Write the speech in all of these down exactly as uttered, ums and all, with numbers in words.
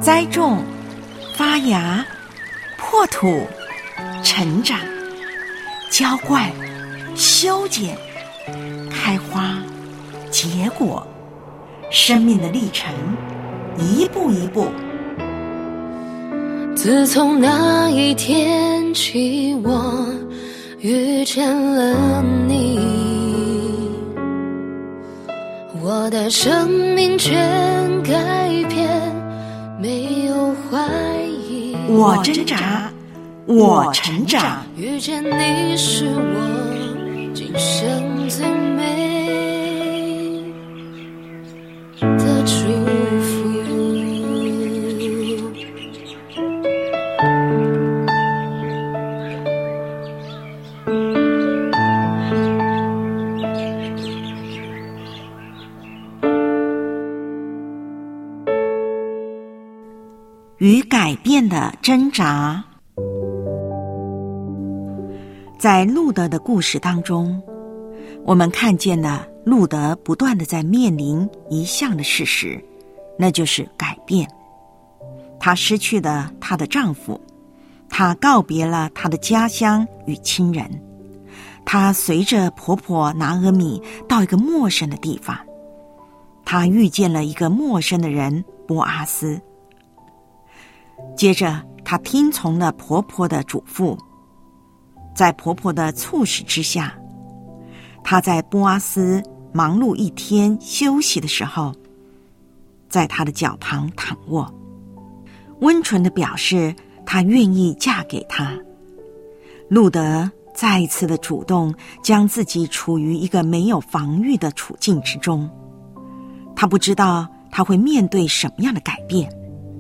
栽种、发芽、破土、成长、浇灌、修剪、开花、结果，生命的历程一步一步。 自从那一天起，我遇见了你，我的生命全改变，没有怀疑。 我挣扎，我成长， 遇见你是我今生最美的祝福。 与改变的挣扎。在路德的故事当中，我们看见了路德不断地在面临一项的事实，那就是改变。她失去了她的丈夫，她告别了她的家乡与亲人，她随着婆婆拿俄米到一个陌生的地方，她遇见了一个陌生的人波阿斯。接着她听从了婆婆的嘱咐，在婆婆的促使之下，她在波阿斯忙碌一天休息的时候，在他的脚旁躺卧，温存地表示她愿意嫁给他。路德再一次的主动将自己处于一个没有防御的处境之中，她不知道她会面对什么样的改变。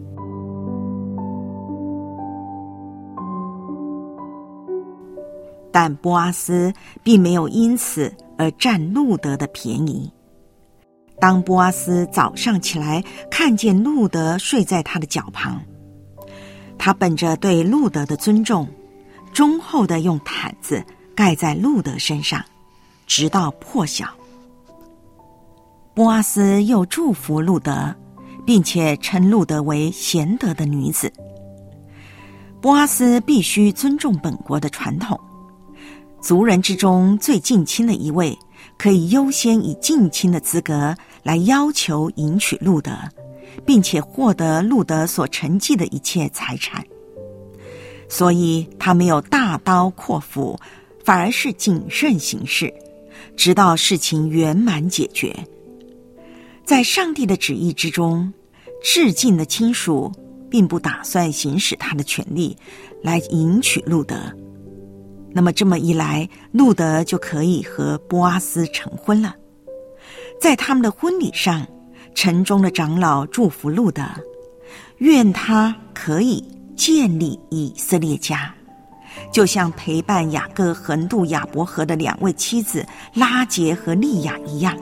但波阿斯并没有因此而占路德的便宜。当波阿斯早上起来看见路德睡在他的脚旁，他本着对路德的尊重，忠厚地用毯子盖在路德身上，直到破晓。波阿斯又祝福路德，并且称路德为贤德的女子。波阿斯必须尊重本国的传统，族人之中最近亲的一位，可以优先以近亲的资格来要求迎娶路德，并且获得路德所承继的一切财产。所以他没有大刀阔斧，反而是谨慎行事，直到事情圆满解决。在上帝的旨意之中，至近的亲属并不打算行使他的权利来迎娶路德。那么这么一来，路德就可以和波阿斯成婚了。在他们的婚礼上，城中的长老祝福路德，愿他可以建立以色列家，就像陪伴雅各横渡亚伯河的两位妻子拉结和利亚一样。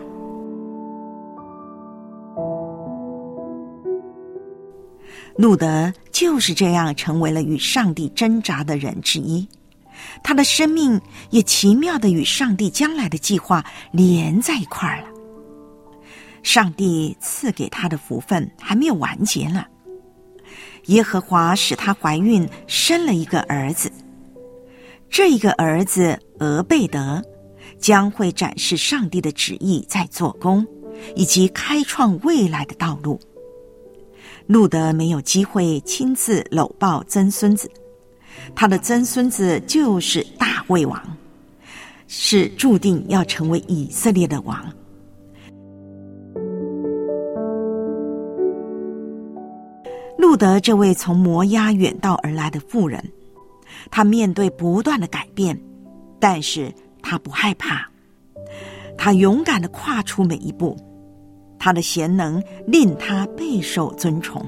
路德就是这样成为了与上帝挣扎的人之一，他的生命也奇妙地与上帝将来的计划连在一块儿了。上帝赐给他的福分还没有完结呢。耶和华使她怀孕，生了一个儿子。这一个儿子俄贝德将会展示上帝的旨意在做工，以及开创未来的道路。路德没有机会亲自搂抱曾孙子，他的曾孙子就是大卫王，是注定要成为以色列的王。路德这位从摩押远道而来的妇人，她面对不断的改变，但是她不害怕，她勇敢地跨出每一步，她的贤能令她备受尊崇。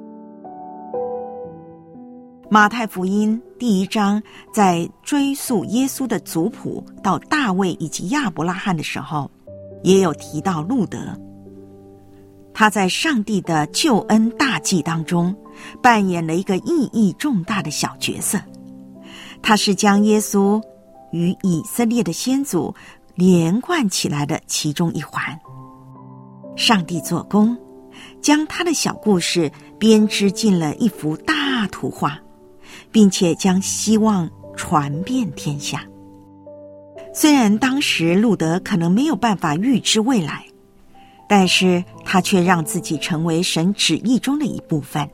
马太福音第一章在追溯耶稣的族谱到大卫以及亚伯拉罕的时候，也有提到路德。他在上帝的救恩大计当中扮演了一个意义重大的小角色，他是将耶稣与以色列的先祖连贯起来的其中一环。上帝做工， 将他的小故事编织进了一幅大图画，并且将希望传遍天下。虽然当时路德可能没有办法预知未来，但是他却让自己成为神旨意中的一部分。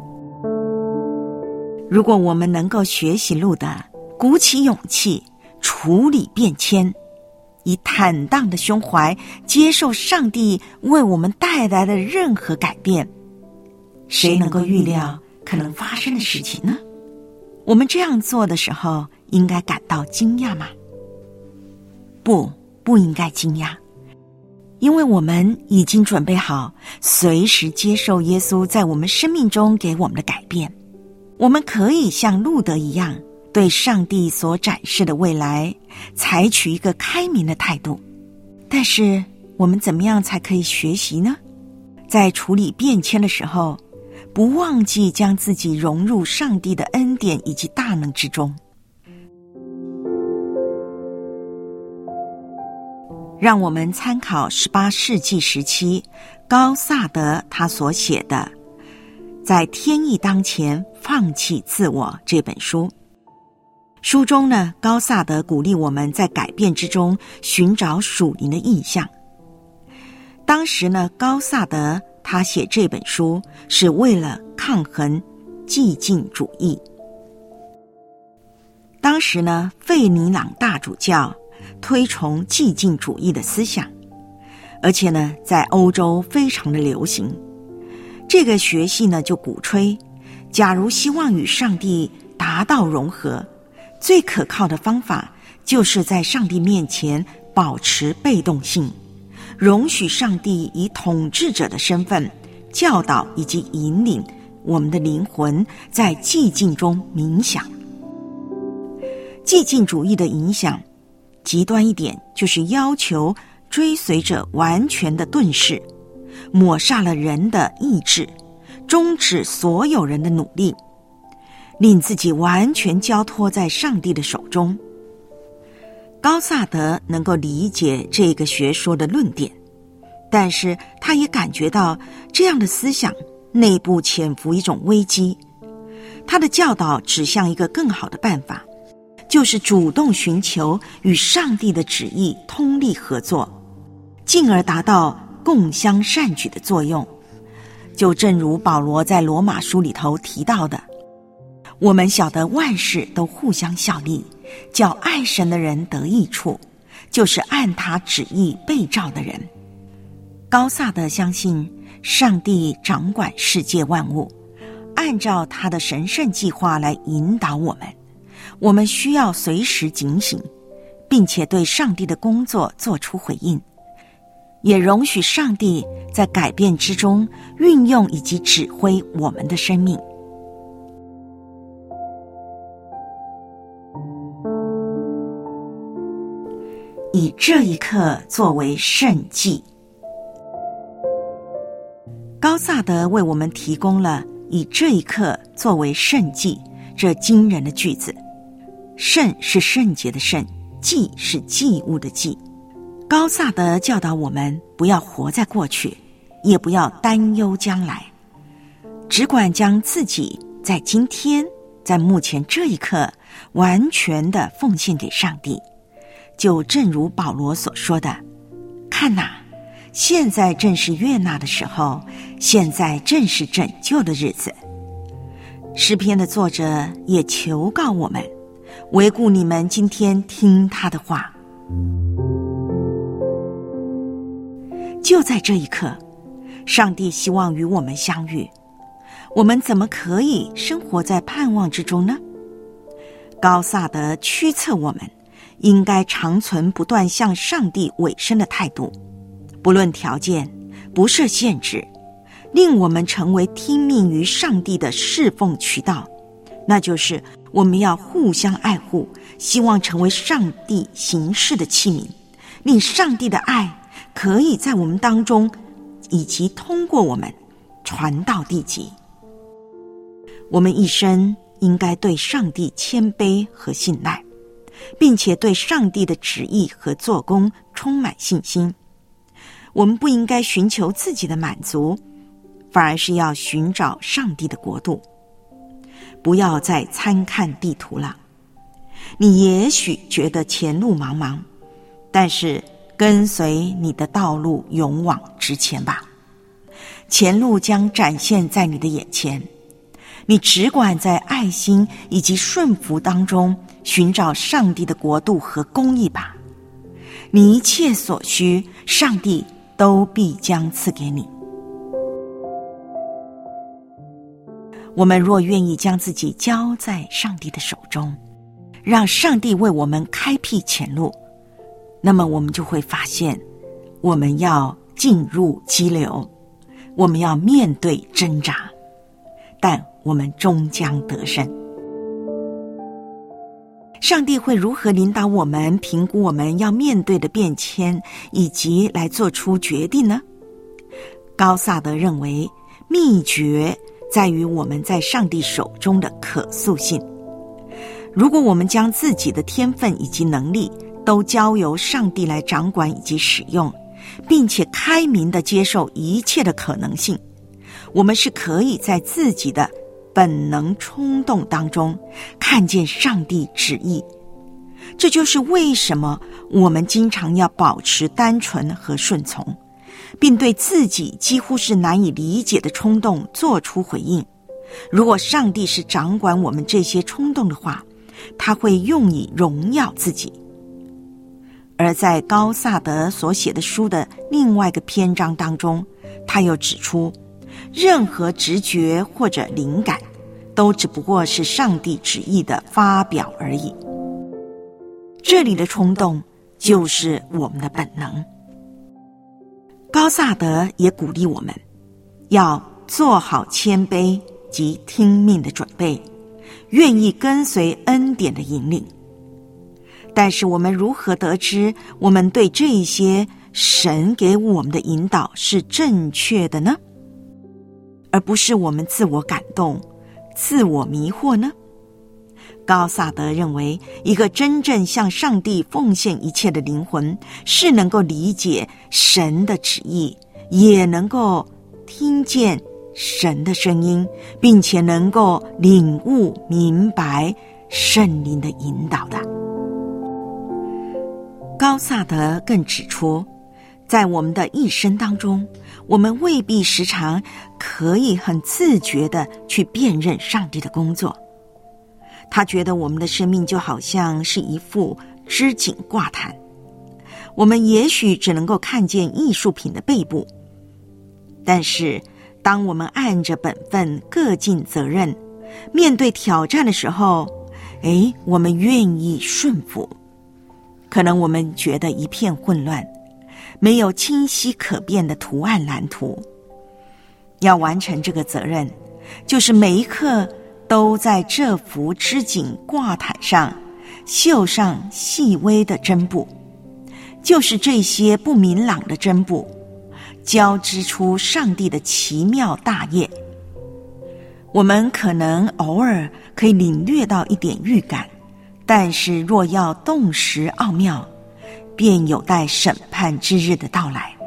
如果我们能够学习路德，鼓起勇气，处理变迁，以坦荡的胸怀接受上帝为我们带来的任何改变，谁能够预料可能发生的事情呢？我们这样做的时候，应该感到惊讶吗？不，不应该惊讶，因为我们已经准备好随时接受耶稣在我们生命中给我们的改变。我们可以像路德一样，对上帝所展示的未来采取一个开明的态度。但是我们怎么样才可以学习呢？在处理变迁的时候，不忘记将自己融入上帝的恩典以及大能之中。让我们参考十八世纪时期高萨德他所写的《在天意当前放弃自我》这本书。书中呢，高萨德鼓励我们在改变之中寻找属灵的意象。当时呢，高萨德他写这本书是为了抗衡寂静主义。当时呢，费尼朗大主教推崇寂静主义的思想，而且呢，在欧洲非常的流行。这个学系呢，就鼓吹，假如希望与上帝达到融合，最可靠的方法就是在上帝面前保持被动性，容许上帝以统治者的身份教导以及引领我们的灵魂在寂静中冥想。寂静主义的影响极端一点，就是要求追随者完全的遁世，抹杀了人的意志，终止所有人的努力，令自己完全交托在上帝的手中。高萨德能够理解这个学说的论点，但是他也感觉到这样的思想内部潜伏一种危机。他的教导指向一个更好的办法，就是主动寻求与上帝的旨意通力合作，进而达到共襄善举的作用。就正如保罗在罗马书里头提到的，我们晓得万事都互相效力，叫爱神的人得益处，就是按他旨意被召的人。高萨德相信上帝掌管世界万物，按照他的神圣计划来引导我们。我们需要随时警醒，并且对上帝的工作做出回应，也容许上帝在改变之中运用以及指挥我们的生命。以这一刻作为圣祭。高萨德为我们提供了以这一刻作为圣祭这惊人的句子。圣是圣洁的圣，祭是祭物的祭。高萨德教导我们不要活在过去，也不要担忧将来，只管将自己在今天，在目前这一刻完全的奉献给上帝。就正如保罗所说的，看哪，现在正是悦纳的时候，现在正是拯救的日子。诗篇的作者也求告我们，惟顾你们今天听他的话。就在这一刻，上帝希望与我们相遇，我们怎么可以生活在盼望之中呢？高萨德驱策我们应该长存不断向上帝委身的态度，不论条件，不设限制，令我们成为听命于上帝的侍奉渠道。那就是我们要互相爱护，希望成为上帝行事的器皿，令上帝的爱可以在我们当中，以及通过我们传到地极。我们一生应该对上帝谦卑和信赖，并且对上帝的旨意和做工充满信心。我们不应该寻求自己的满足， 反而是要寻找上帝的国度。不要再参看地图了。你也许觉得前路茫茫，但是跟随你的道路勇往直前吧。前路将展现在你的眼前，你只管在爱心以及顺服当中寻找上帝的国度和公义吧。你一切所需，上帝都必将赐给你。我们若愿意将自己交在上帝的手中，让上帝为我们开辟前路，那么我们就会发现，我们要进入激流，我们要面对挣扎，但我们终将得胜。上帝会如何领导我们，评估我们要面对的变迁，以及来做出决定呢？高萨德认为，秘诀在于我们在上帝手中的可塑性。如果我们将自己的天分以及能力都交由上帝来掌管以及使用，并且开明地接受一切的可能性，我们是可以在自己的本能冲动当中看见上帝旨意。这就是为什么我们经常要保持单纯和顺从，并对自己几乎是难以理解的冲动做出回应。如果上帝是掌管我们这些冲动的话，他会用以荣耀自己。而在高萨德所写的书的另外一个篇章当中，他又指出，任何直觉或者灵感都只不过是上帝旨意的发表而已。这里的冲动就是我们的本能。高萨德也鼓励我们要做好谦卑及听命的准备，愿意跟随恩典的引领。但是我们如何得知我们对这一些神给我们的引导是正确的呢？而不是我们自我感动、自我迷惑呢？高萨德认为，一个真正向上帝奉献一切的灵魂，是能够理解神的旨意，也能够听见神的声音，并且能够领悟明白圣灵的引导的。高萨德更指出，在我们的一生当中，我们未必时常可以很自觉地去辨认上帝的工作。他觉得我们的生命就好像是一副织锦挂毯，我们也许只能够看见艺术品的背部，但是当我们按着本分各尽责任，面对挑战的时候，诶，我们愿意顺服。可能我们觉得一片混乱，没有清晰可辨的图案蓝图。要完成这个责任，就是每一刻都在这幅织锦挂毯上绣上细微的针布，就是这些不明朗的针布交织出上帝的奇妙大业。我们可能偶尔可以领略到一点预感，但是若要洞悉奥妙，便有待审判之日的到来。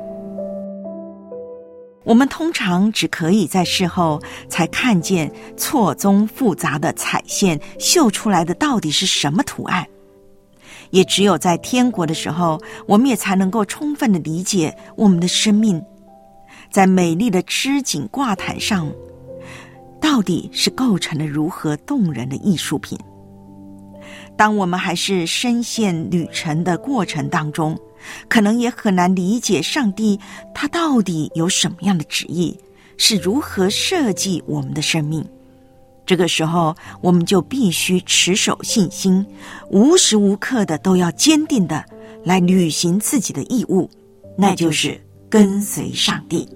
我们通常只可以在事后才看见错综复杂的彩线绣出来的到底是什么图案，也只有在天国的时候，我们也才能够充分的理解我们的生命在美丽的织锦挂毯上到底是构成了如何动人的艺术品。当我们还是深陷旅程的过程当中，可能也很难理解上帝他到底有什么样的旨意，是如何设计我们的生命。这个时候我们就必须持守信心，无时无刻的都要坚定的来履行自己的义务，那就是跟随上帝。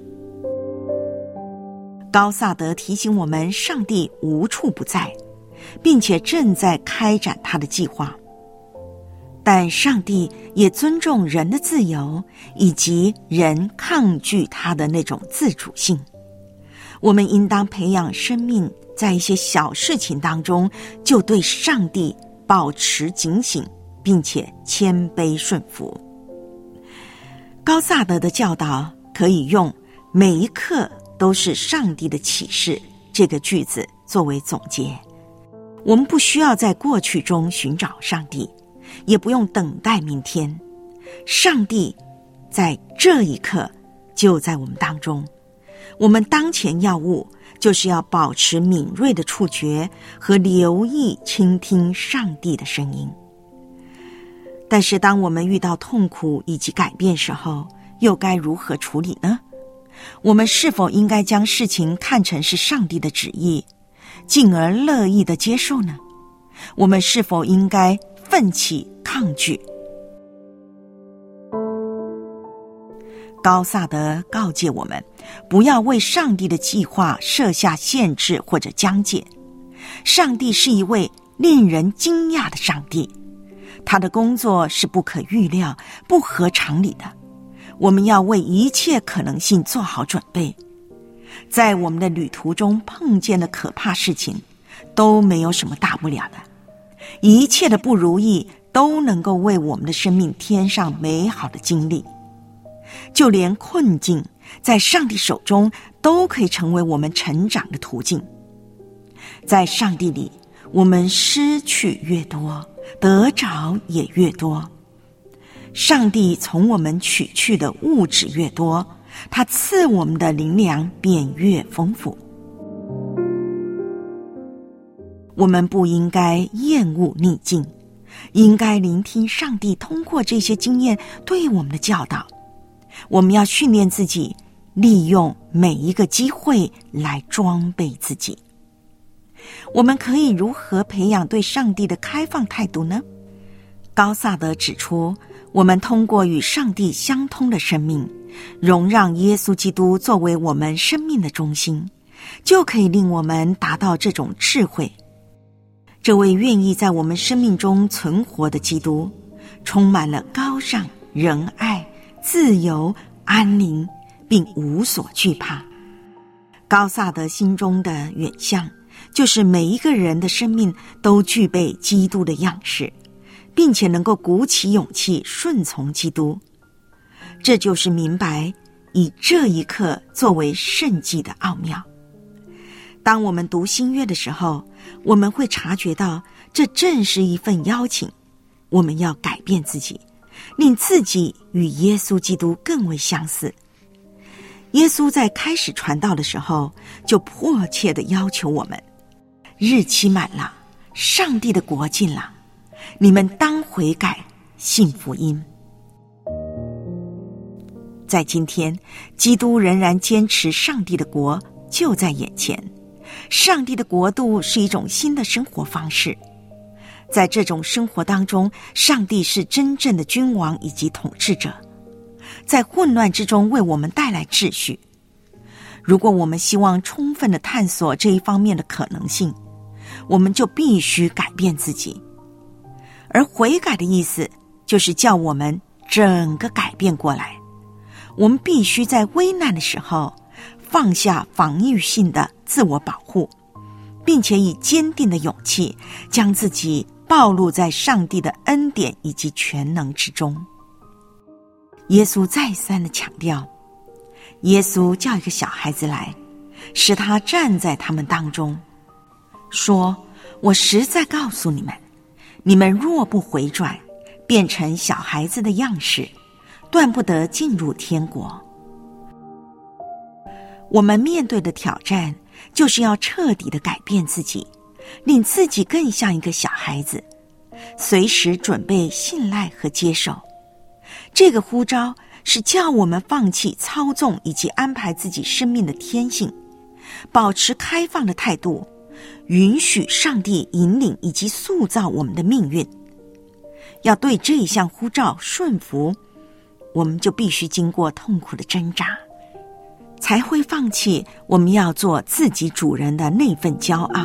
高萨德提醒我们，上帝无处不在，并且正在开展他的计划，但上帝也尊重人的自由以及人抗拒他的那种自主性。我们应当培养生命在一些小事情当中就对上帝保持警醒，并且谦卑顺服。高萨德的教导可以用每一刻都是上帝的启示这个句子作为总结。我们不需要在过去中寻找上帝，也不用等待明天。上帝在这一刻就在我们当中。我们当前要务就是要保持敏锐的触觉和留意倾听上帝的声音。但是当我们遇到痛苦以及改变时候，又该如何处理呢？我们是否应该将事情看成是上帝的旨意，进而乐意的接受呢？我们是否应该奋起抗拒？高萨德告诫我们，不要为上帝的计划设下限制或者疆界。上帝是一位令人惊讶的上帝，他的工作是不可预料、不合常理的。我们要为一切可能性做好准备。在我们的旅途中碰见的可怕事情，都没有什么大不了的。一切的不如意都能够为我们的生命添上美好的经历。就连困境，在上帝手中都可以成为我们成长的途径。在上帝里，我们失去越多，得着也越多。上帝从我们取去的物质越多，他赐我们的灵粮便越丰富。我们不应该厌恶逆境，应该聆听上帝通过这些经验对我们的教导。我们要训练自己，利用每一个机会来装备自己。我们可以如何培养对上帝的开放态度呢？高萨德指出，我们通过与上帝相通的生命，容让耶稣基督作为我们生命的中心，就可以令我们达到这种智慧。这位愿意在我们生命中存活的基督，充满了高尚、仁爱、自由、安宁，并无所惧怕。高萨德心中的远向，就是每一个人的生命都具备基督的样式，并且能够鼓起勇气顺从基督。这就是明白以这一刻作为圣迹的奥妙。当我们读新约的时候，我们会察觉到，这正是一份邀请，我们要改变自己，令自己与耶稣基督更为相似。耶稣在开始传道的时候，就迫切地要求我们，日期满了，上帝的国近了，你们当悔改，信福音。在今天，基督仍然坚持上帝的国就在眼前。上帝的国度是一种新的生活方式，在这种生活当中，上帝是真正的君王以及统治者，在混乱之中为我们带来秩序。如果我们希望充分的探索这一方面的可能性，我们就必须改变自己。而悔改的意思就是叫我们整个改变过来。我们必须在危难的时候放下防御性的自我保护，并且以坚定的勇气将自己暴露在上帝的恩典以及全能之中。耶稣再三地强调，耶稣叫一个小孩子来，使他站在他们当中，说：我实在告诉你们，你们若不回转，变成小孩子的样式，断不得进入天国。我们面对的挑战，就是要彻底的改变自己，令自己更像一个小孩子，随时准备信赖和接受。这个呼召是叫我们放弃操纵以及安排自己生命的天性，保持开放的态度，允许上帝引领以及塑造我们的命运。要对这一项呼召顺服，我们就必须经过痛苦的挣扎，才会放弃我们要做自己主人的那份骄傲。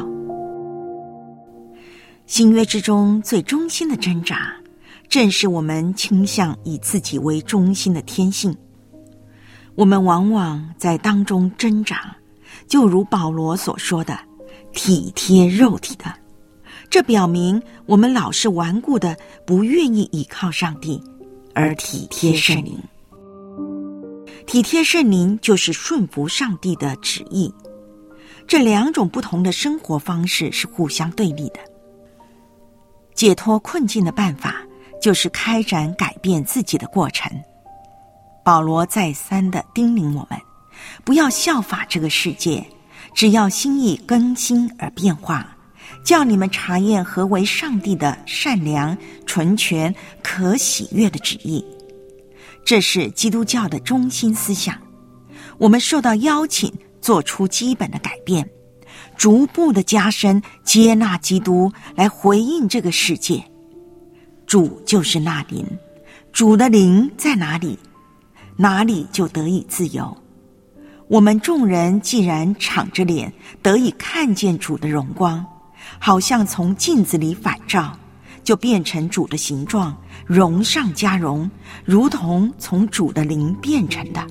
新约之中最中心的挣扎，正是我们倾向以自己为中心的天性。我们往往在当中挣扎，就如保罗所说的，体贴肉体的。这表明我们老是顽固的不愿意倚靠上帝，而体贴圣灵。 体贴圣灵就是顺服上帝的旨意。这两种不同的生活方式是互相对立的。解脱困境的办法就是开展改变自己的过程。保罗再三地叮咛我们，不要效法这个世界，只要心意更新而变化，叫你们查验何为上帝的善良、纯全、可喜悦的旨意。这是基督教的中心思想。我们受到邀请做出基本的改变，逐步的加深接纳基督，来回应这个世界。主就是那灵，主的灵在哪里，哪里就得以自由。我们众人既然敞着脸得以看见主的荣光，好像从镜子里反照，就变成主的形状，荣上加荣，如同从主的灵变成的。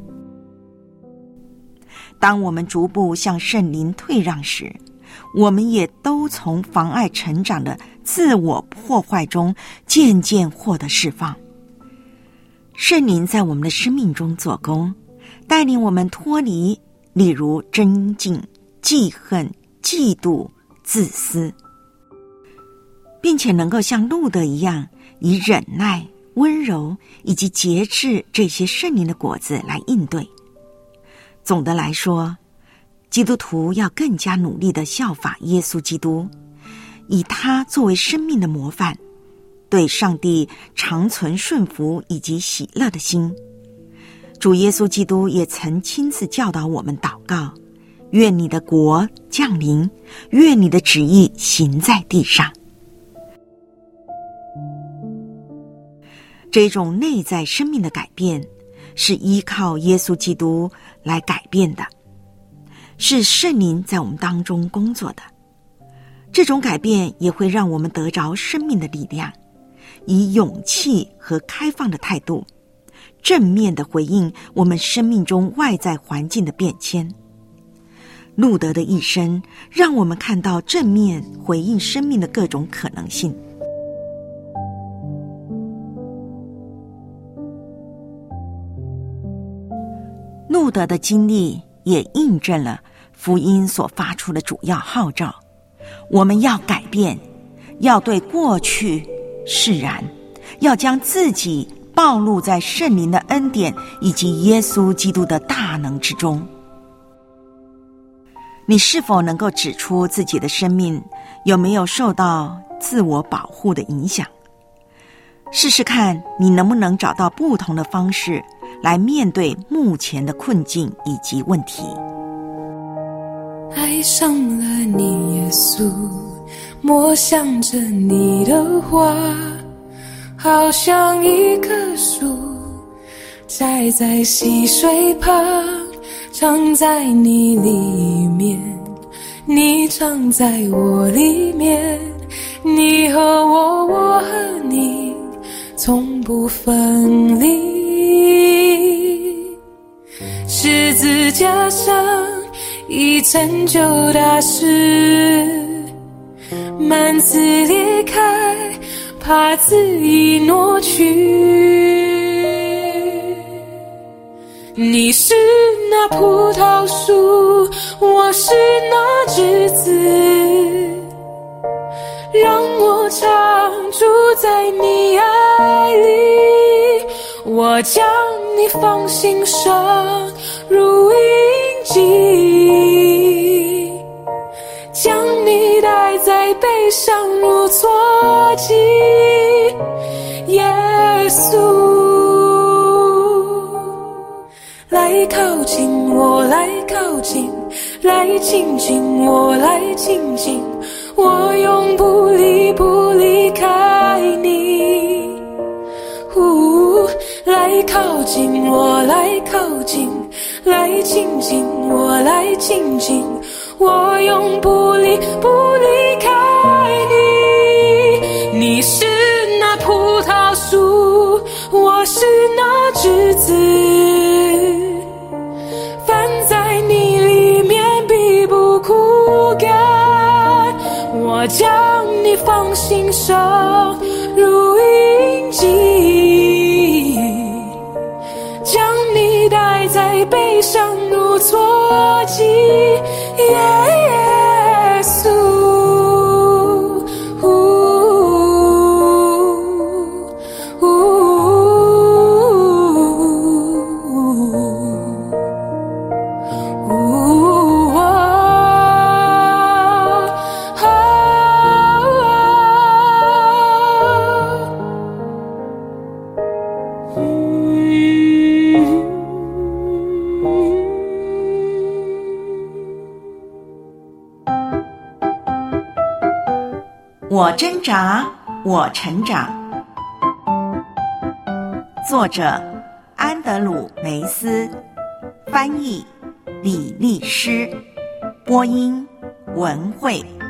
当我们逐步向圣灵退让时，我们也都从妨碍成长的自我破坏中渐渐获得释放。圣灵在我们的生命中做工，带领我们脱离例如争竞、记恨、嫉妒、自私，并且能够像路得一样，以忍耐、温柔以及节制这些圣灵的果子来应对。总的来说，基督徒要更加努力地效法耶稣基督，以他作为生命的模范，对上帝常存顺服以及喜乐的心。主耶稣基督也曾亲自教导我们祷告，愿你的国降临，愿你的旨意行在地上。这种内在生命的改变是依靠耶稣基督来改变的，是圣灵在我们当中工作的。这种改变也会让我们得着生命的力量，以勇气和开放的态度，正面的回应我们生命中外在环境的变迁。路得的一生让我们看到正面回应生命的各种可能性。路得的经历也印证了福音所发出的主要号召，我们要改变，要对过去释然，要将自己暴露在圣灵的恩典以及耶稣基督的大能之中。你是否能够指出自己的生命有没有受到自我保护的影响？试试看你能不能找到不同的方式来面对目前的困境以及问题。 爱上了你耶稣，默想着你的话，好像一棵树栽在溪水旁，长在你里面，你长在我里面，你和我，我和你从不分离。十字架上已成就大事，幔子裂开，帕子已挪去。你是那葡萄树，我是那枝子，让我常住在你爱里。我将你放心上如印记，将你带在背上如坐骑。耶稣，来靠近我，来靠近，来亲近我，来亲近我，永不离不离开你。呼，来靠近我，来靠近，来亲近我，来亲近我，永不离不离开你。你是那葡萄树，我是那枝子，凡在你里面必不枯干。我将你放心上如印记，将你带会悲伤如错记，耶稣。 我挣扎，我成长。作者安德鲁·梅斯，翻译李丽诗，播音文慧。